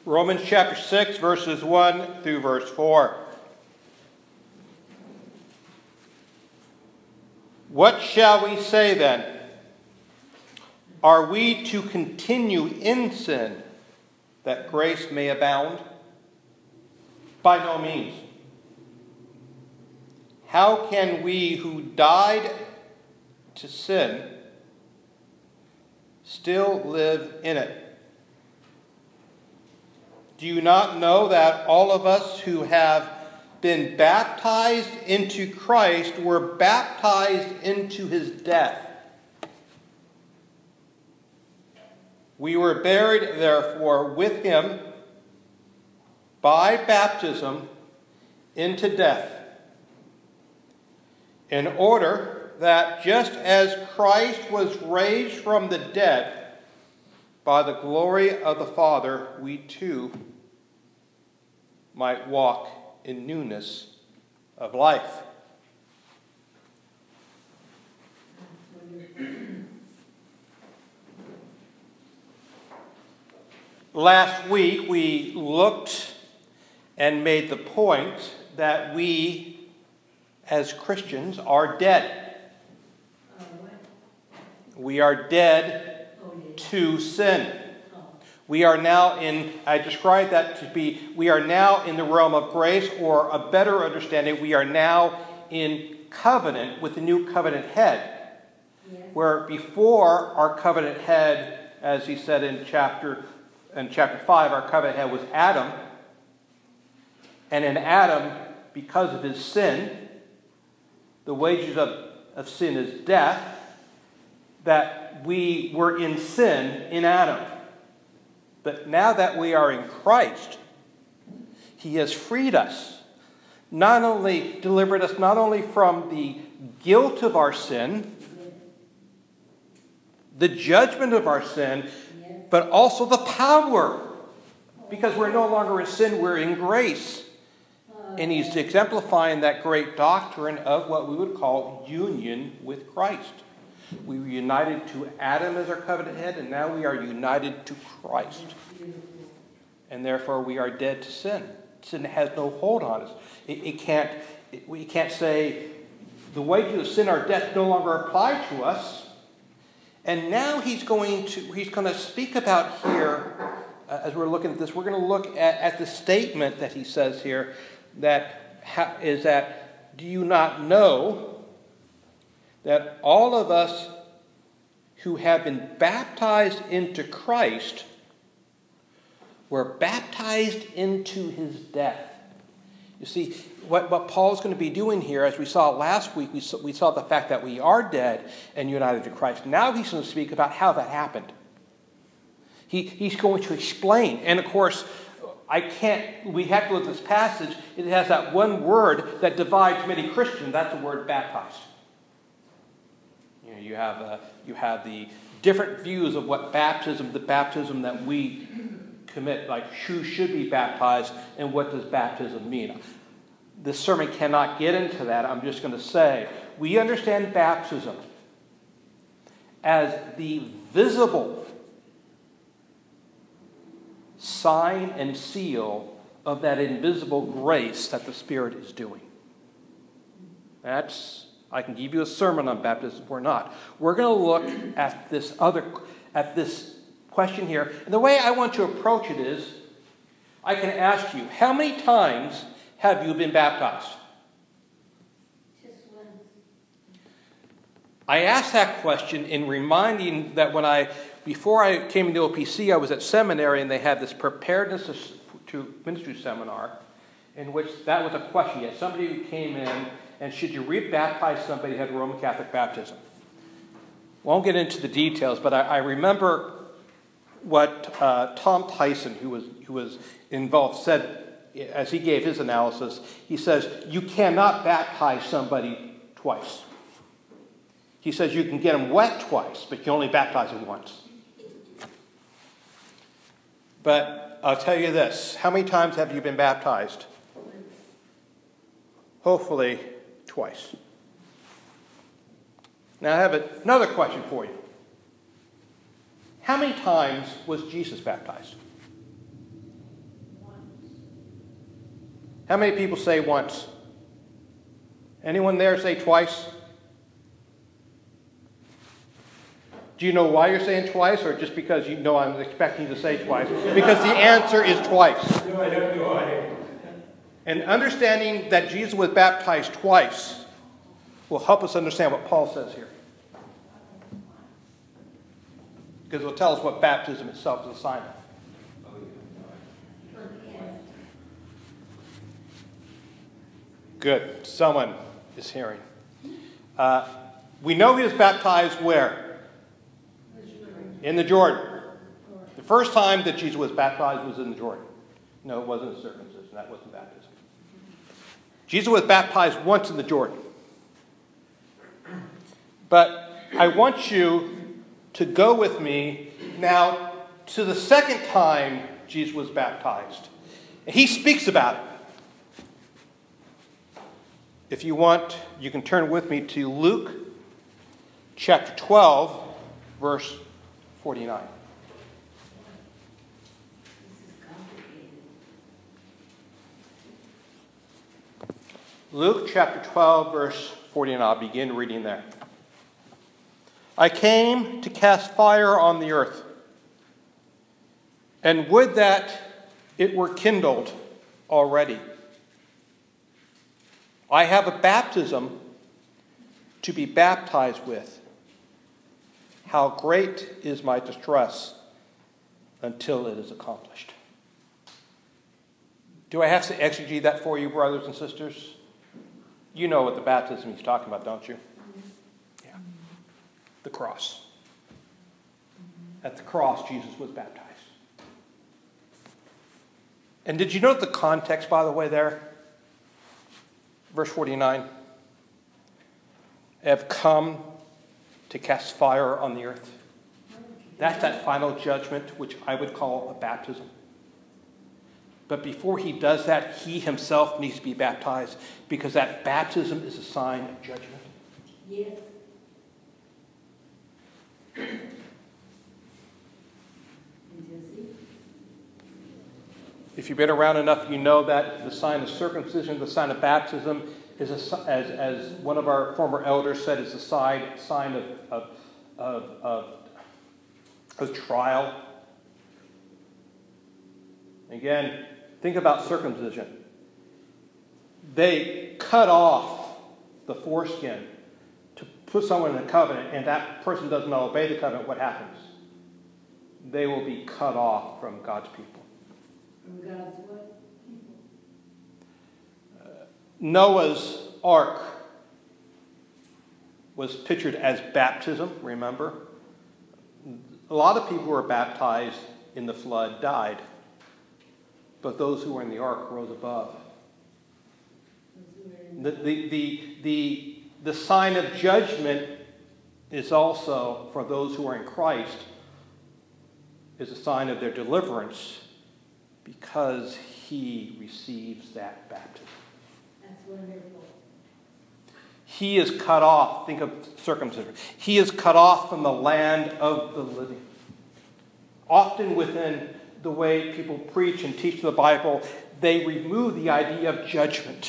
Romans chapter 6, verses 1 through verse 4. What shall we say then? Are we to continue in sin that grace may abound? By no means. How can we who died to sin still live in it? Do you not know that all of us who have been baptized into Christ were baptized into his death? We were buried, therefore, with him by baptism into death, in order that just as Christ was raised from the dead by the glory of the Father, we too might walk in newness of life. Last week we looked and made the point that we as Christians are dead. We are dead to sin. We are now I describe that to be, we are now in the realm of grace, or a better understanding, we are now in covenant with the new covenant head. Yes. Where before our covenant head, as he said in chapter 5, our covenant head was Adam. And in Adam, because of his sin, the wages of sin is death, that we were in sin in Adam. But now that we are in Christ, he has freed us, delivered us not only from the guilt of our sin, the judgment of our sin, but also the power. Because we're no longer in sin, we're in grace. And he's exemplifying that great doctrine of what we would call union with Christ. We were united to Adam as our covenant head, and now we are united to Christ. And therefore we are dead to sin. Sin has no hold on us. We can't say the wages of sin are death no longer apply to us. And now he's going to speak about here, as we're looking at this, we're going to look at the statement that he says here, that do you not know that all of us who have been baptized into Christ were baptized into his death? You see, what Paul's going to be doing here, as we saw last week, we saw the fact that we are dead and united to Christ. Now he's going to speak about how that happened. He's going to explain. And of course, we have to look at this passage. It has that one word that divides many Christians. That's the word baptized. You have the different views of what the baptism that we commit, like who should be baptized and what does baptism mean. This sermon cannot get into that. I'm just going to say we understand baptism as the visible sign and seal of that invisible grace that the Spirit is doing. I can give you a sermon on baptism or not. We're going to look at this question here. And the way I want to approach it is, I can ask you, how many times have you been baptized? Just once. I asked that question in reminding that before I came into OPC, I was at seminary and they had this preparedness to ministry seminar in which that was a question. You had somebody who came in, and should you rebaptize somebody who had Roman Catholic baptism? Won't get into the details, but I remember what Tom Tyson, who was involved, said as he gave his analysis. He says, you cannot baptize somebody twice. He says you can get them wet twice, but you can only baptize them once. But I'll tell you this. How many times have you been baptized? Hopefully twice. Now I have another question for you. How many times was Jesus baptized? How many people say once? Anyone there say twice? Do you know why you're saying twice, or just because you know I'm expecting you to say twice? Because the answer is twice. No, I don't know. And understanding that Jesus was baptized twice will help us understand what Paul says here. Because it will tell us what baptism itself is a sign of. Good. Someone is hearing. We know he was baptized where? In the Jordan. The first time that Jesus was baptized was in the Jordan. No, it wasn't a circumcision. That wasn't baptism. Jesus was baptized once in the Jordan. But I want you to go with me now to the second time Jesus was baptized. He speaks about it. If you want, you can turn with me to Luke chapter 12, verse 49. Luke chapter 12, verse 49. I'll begin reading there. I came to cast fire on the earth, and would that it were kindled already. I have a baptism to be baptized with. How great is my distress until it is accomplished. Do I have to exegete that for you, brothers and sisters? You know what the baptism he's talking about, don't you? Yeah. The cross. At the cross, Jesus was baptized. And did you note the context, by the way, there? Verse 49. I have come to cast fire on the earth. That's that final judgment, which I would call a baptism. But before he does that, he himself needs to be baptized, because that baptism is a sign of judgment. Yes. If you've been around enough, you know that the sign of circumcision, the sign of baptism, is as one of our former elders said, is a sign of trial. Again, think about circumcision. They cut off the foreskin to put someone in a covenant, and that person does not obey the covenant. What happens? They will be cut off from God's people. From God's what? Noah's ark was pictured as baptism, remember? A lot of people who were baptized in the flood died, but those who were in the ark rose above. The sign of judgment is also, for those who are in Christ, is a sign of their deliverance, because he receives that baptism. That's wonderful. He is cut off. Think of circumcision. He is cut off from the land of the living. Often within the way people preach and teach the Bible, they remove the idea of judgment.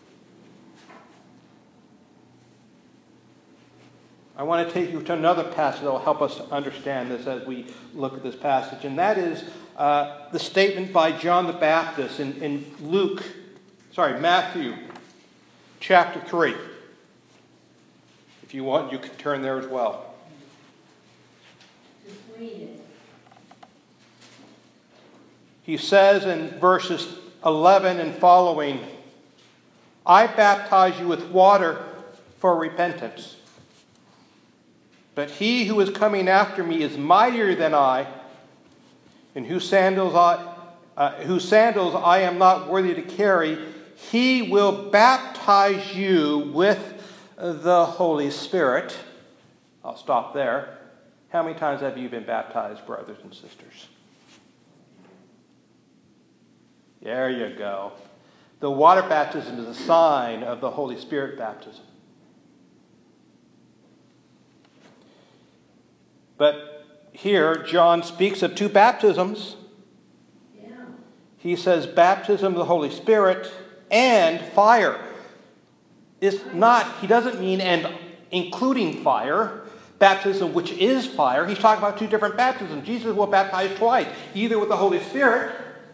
I want to take you to another passage that will help us understand this as we look at this passage, and that is the statement by John the Baptist in Matthew chapter 3. If you want, you can turn there as well. Just read it. He says in verses 11 and following, I baptize you with water for repentance. But he who is coming after me is mightier than I, in whose sandals I am not worthy to carry. He will baptize you with the Holy Spirit. I'll stop there. How many times have you been baptized, brothers and sisters? There you go. The water baptism is a sign of the Holy Spirit baptism. But here, John speaks of two baptisms. Yeah. He says baptism of the Holy Spirit and fire. It's not, he doesn't mean and including fire, baptism which is fire. He's talking about two different baptisms. Jesus will baptize twice, either with the Holy Spirit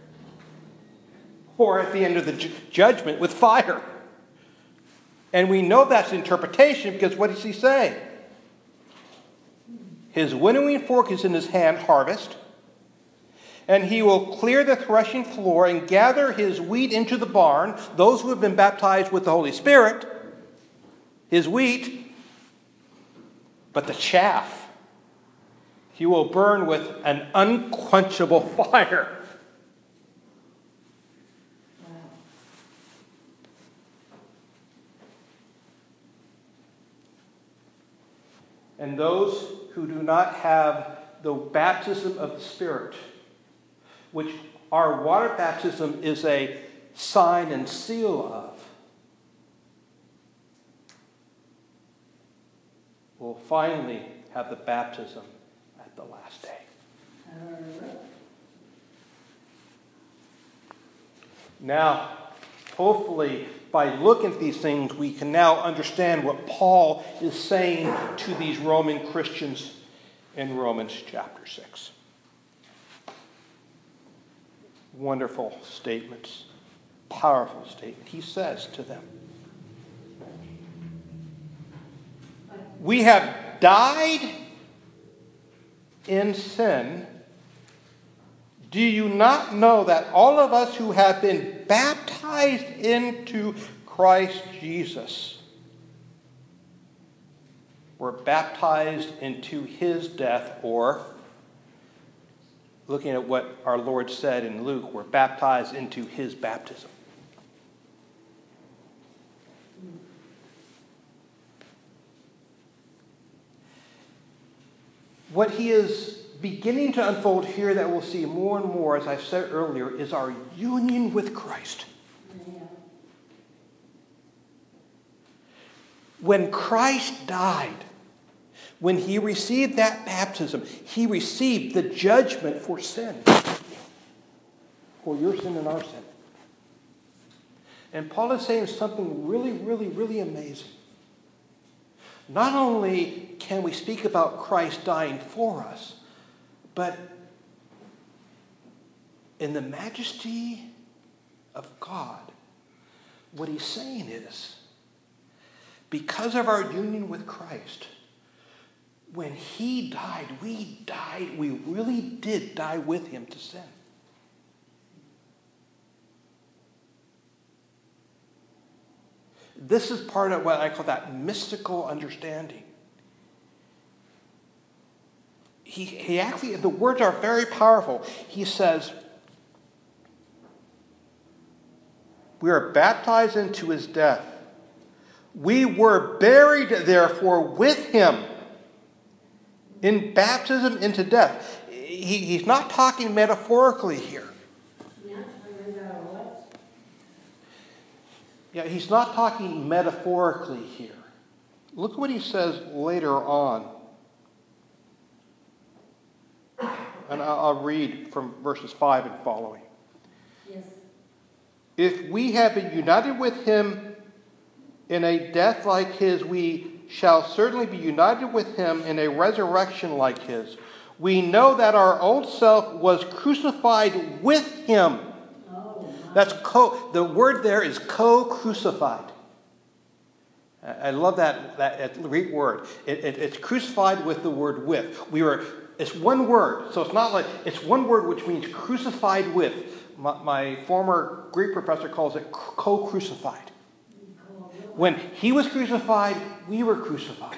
or at the end of the judgment with fire. And we know that's interpretation because what does he say? His winnowing fork is in his hand, harvest, and he will clear the threshing floor and gather his wheat into the barn, those who have been baptized with the Holy Spirit, his wheat, but the chaff he will burn with an unquenchable fire. And those who do not have the baptism of the Spirit, which our water baptism is a sign and seal of, will finally have the baptism at the last day. Now, hopefully, by looking at these things, we can now understand what Paul is saying to these Roman Christians in Romans chapter 6. Wonderful statements, powerful statement. He says to them, we have died in sin. Do you not know that all of us who have been baptized into Christ Jesus were baptized into his death, or, looking at what our Lord said in Luke, were baptized into his baptism? What he is beginning to unfold here that we'll see more and more, as I said earlier, is our union with Christ. When Christ died, when he received that baptism, he received the judgment for sin. For your sin and our sin. And Paul is saying something really, really, really amazing. Not only can we speak about Christ dying for us, but in the majesty of God, what he's saying is, because of our union with Christ, when he died, we really did die with him to sin. This is part of what I call that mystical understanding. He actually, the words are very powerful. He says, we are baptized into his death. We were buried, therefore, with him in baptism into death. He's not talking metaphorically here. Yeah, he's not talking metaphorically here. Look what he says later on. And I'll read from verses 5 and following. Yes. If we have been united with him in a death like his, we shall certainly be united with him in a resurrection like his. We know that our old self was crucified with him. That's the word there is co-crucified. I love that Greek word. It's crucified with the word with. It's one word, so it's not like it's one word which means crucified with. My former Greek professor calls it co-crucified. When he was crucified, we were crucified.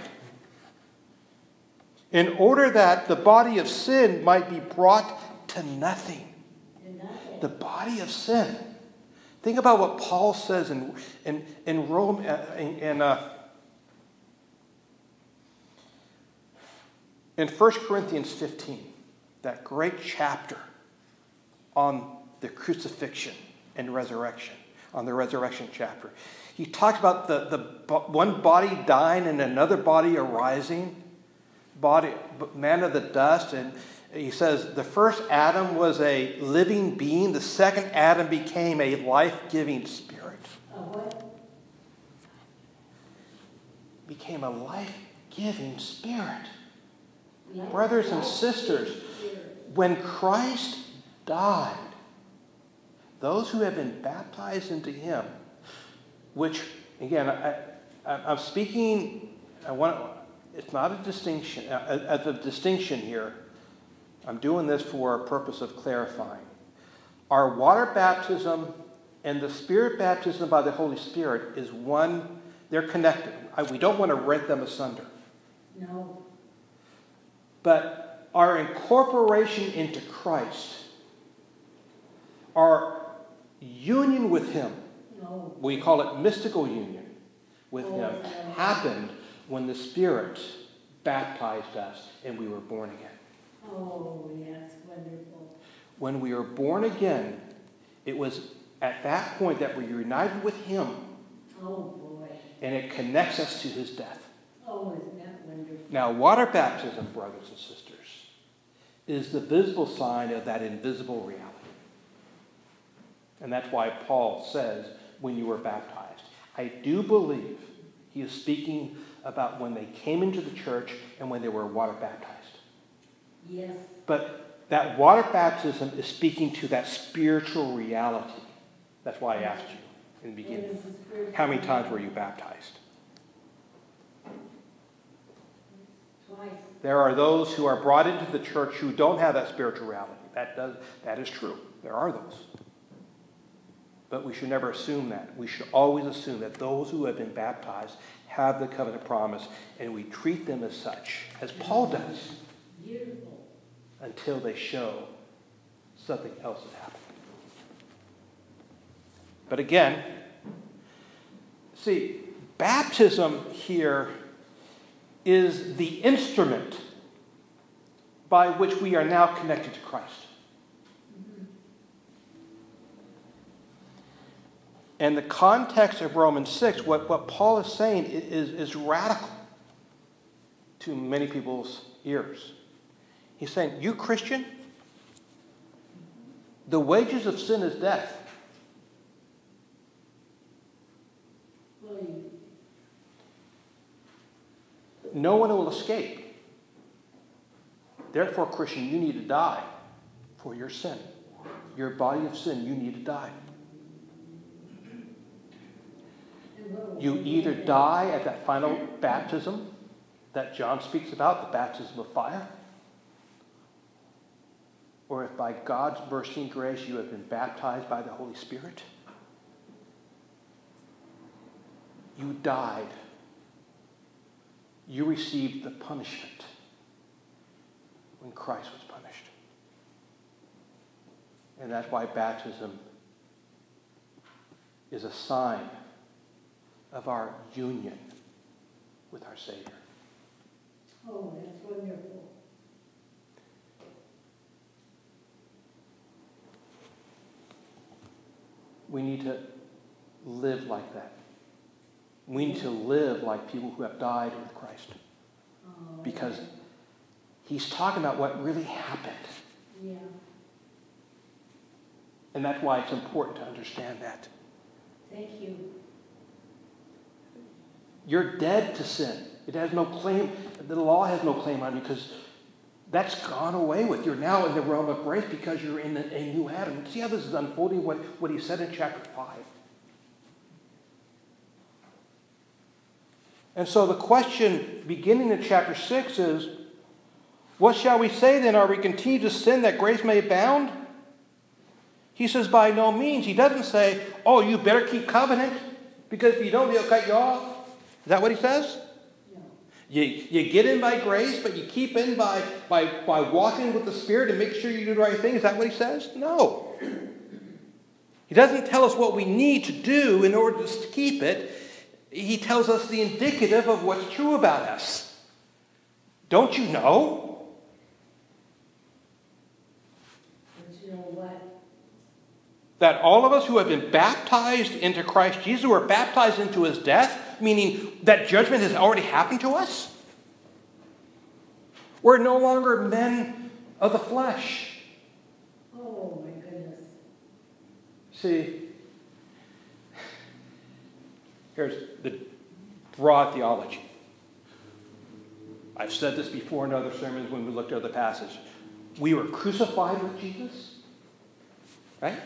In order that the body of sin might be brought to nothing. The body of sin. Think about what Paul says in Rome, in 1 Corinthians 15, that great chapter on the crucifixion and resurrection, on the resurrection chapter. He talks about the one body dying and another body arising, man of the dust, and he says the first Adam was a living being. The second Adam became a life-giving spirit. What? Became a life-giving spirit. Life- Brothers and sisters, Spirit. when Christ died, those who have been baptized into him, which, again, I'm speaking, it's not a distinction, as a distinction here. I'm doing this for a purpose of clarifying. Our water baptism and the Spirit baptism by the Holy Spirit is one, they're connected. We don't want to rent them asunder. No. But our incorporation into Christ, our union with him, No. we call it mystical union with him, happened when the Spirit baptized us and we were born again. Oh, yes, wonderful. When we were born again, it was at that point that we're united with him, Oh, boy. and it connects us to his death. Oh, isn't that wonderful? Now, water baptism, brothers and sisters, is the visible sign of that invisible reality. And that's why Paul says, when you were baptized. I do believe he is speaking about when they came into the church and when they were water baptized. Yes. But that water baptism is speaking to that spiritual reality. That's why I asked you in the It beginning. is a spiritual How many times were you baptized? Twice. There are those who are brought into the church who don't have that spiritual reality. That is true. There are those. But we should never assume that. We should always assume that those who have been baptized have the covenant promise, and we treat them as such, as Paul does, Beautiful. until they show something else has happened. But again, see, baptism here is the instrument by which we are now connected to Christ. And the context of Romans 6, what Paul is saying is radical to many people's ears. He's saying, you Christian, the wages of sin is death. Well, you- No one will escape. Therefore, Christian, you need to die for your sin. Your body of sin, you need to die. and what- You either die at that final baptism that John speaks about, the baptism of fire, or if by God's mercy and grace you have been baptized by the Holy Spirit, you died. You received the punishment when Christ was punished. And that's why baptism is a sign of our union with our Savior. Oh, that's wonderful. We need to live like that. We need to live like people who have died with Christ. Oh, Because he's talking about what really happened. yeah. And that's why it's important to understand that. Thank you. You're dead to sin. It has no claim. The law has no claim on you because that's gone away with. You're now in the realm of grace because you're in a new Adam. See how this is unfolding what he said in chapter 5. And so the question beginning in chapter 6 is, what shall we say then? Are we continue to sin that grace may abound? He says, by no means. He doesn't say, oh, you better keep covenant because if you don't, he'll cut you off. Is that what he says? No. You get in by grace, but you keep in by walking with the Spirit and make sure you do the right thing. Is that what he says? No. He doesn't tell us what we need to do in order to keep it. He tells us the indicative of what's true about us. Don't you know? But you know what? That all of us who have been baptized into Christ Jesus, who are baptized into his death, meaning that judgment has already happened to us. We're no longer men of the flesh. Oh, my goodness. See, Here's the broad theology. I've said this before in other sermons when we looked at the passage. We were crucified with Jesus, right?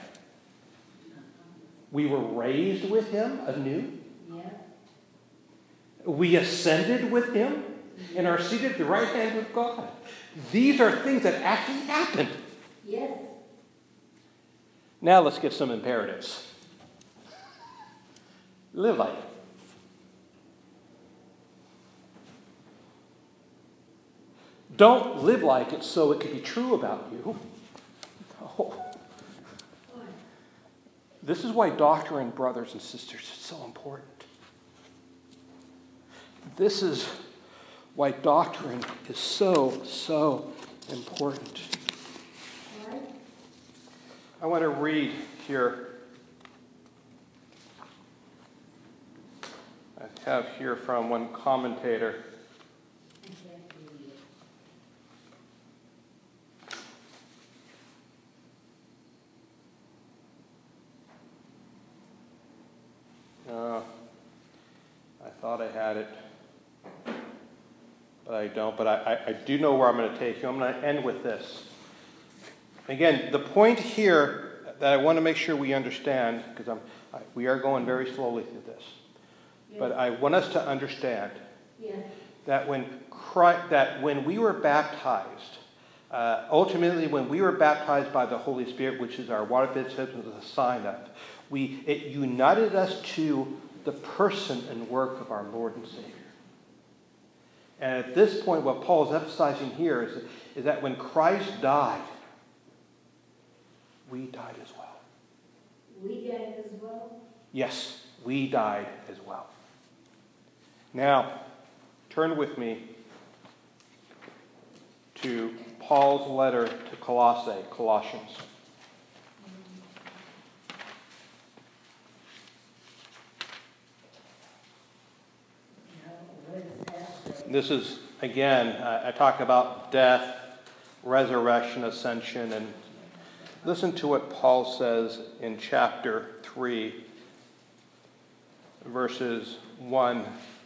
We were raised with him anew. Yeah. We ascended with him and are seated at the right hand of God. These are things that actually happened. Yes. Now let's get some imperatives. Live like it. Don't live like it so it can be true about you. No. This is why doctrine, brothers and sisters, is so important. This is why doctrine is so important. I want to read here. I have here from one commentator. I thought I had it, but I don't. But I do know where I'm going to take you. I'm going to end with this. Again, the point here that I want to make sure we understand, because we are going very slowly through this, but I want us to understand that when we were baptized, ultimately when we were baptized by the Holy Spirit, which is our water baptism, was a sign of, it united us to the person and work of our Lord and Savior. And at this point, what Paul is emphasizing here is that when Christ died, we died as well. We died as well? Yes, we died as well. Now, turn with me to Paul's letter to Colossians. This is, again, I talk about death, resurrection, ascension, and listen to what Paul says in chapter 3, verses 1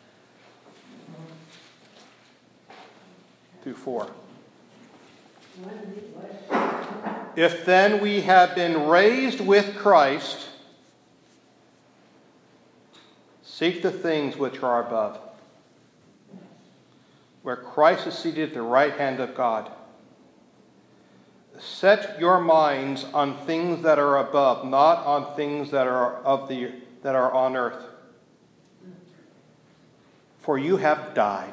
through 4. If then we have been raised with Christ, seek the things which are above, where Christ is seated at the right hand of God. Set your minds on things that are above, not on things that are on earth. For you have died.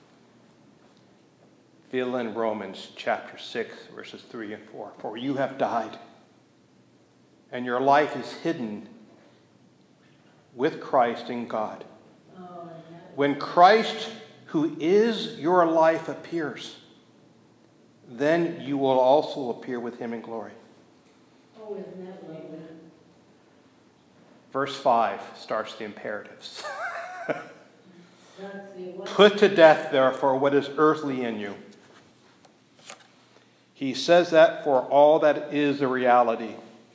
Fill in Romans chapter 6, verses 3 and 4. For you have died, and your life is hidden with Christ in God. When Christ, who is your life, appears, then you will also appear with him in glory. Oh, isn't that lovely? Verse 5 starts the imperatives. Put to death, therefore, what is earthly in you. He says that for all that is the reality.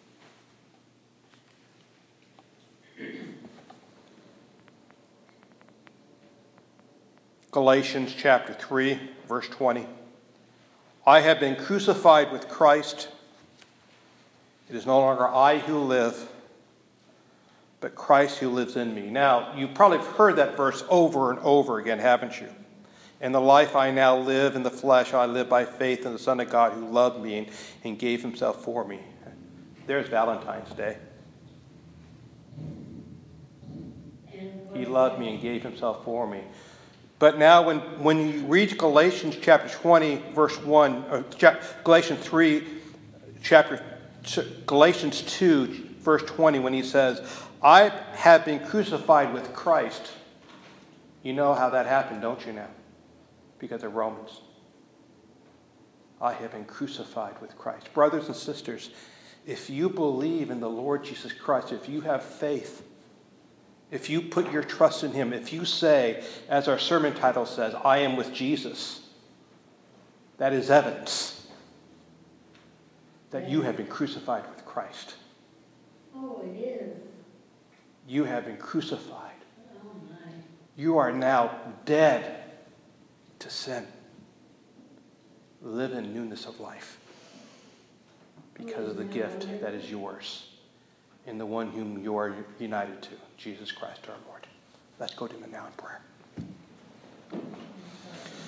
Galatians chapter 3, verse 20. I have been crucified with Christ. It is no longer I who live, but Christ who lives in me. Now, you've probably heard that verse over and over again, haven't you? In the life I now live in the flesh, I live by faith in the Son of God who loved me and gave himself for me. There's Valentine's Day. He loved me and gave himself for me. But now when you read Galatians chapter 20, verse 1, or Galatians 3, Galatians 2, verse 20, when he says, I have been crucified with Christ. You know how that happened, don't you now? Because of Romans. I have been crucified with Christ. Brothers and sisters, if you believe in the Lord Jesus Christ, if you have faith, if you put your trust in him, if you say, as our sermon title says, I am with Jesus, that is evidence that you have been crucified with Christ. Oh, it is. You have been crucified You are now dead to sin. Live in newness of life because of the gift that is yours in the one whom you are united to, Jesus Christ our Lord. Let's go to him now in prayer.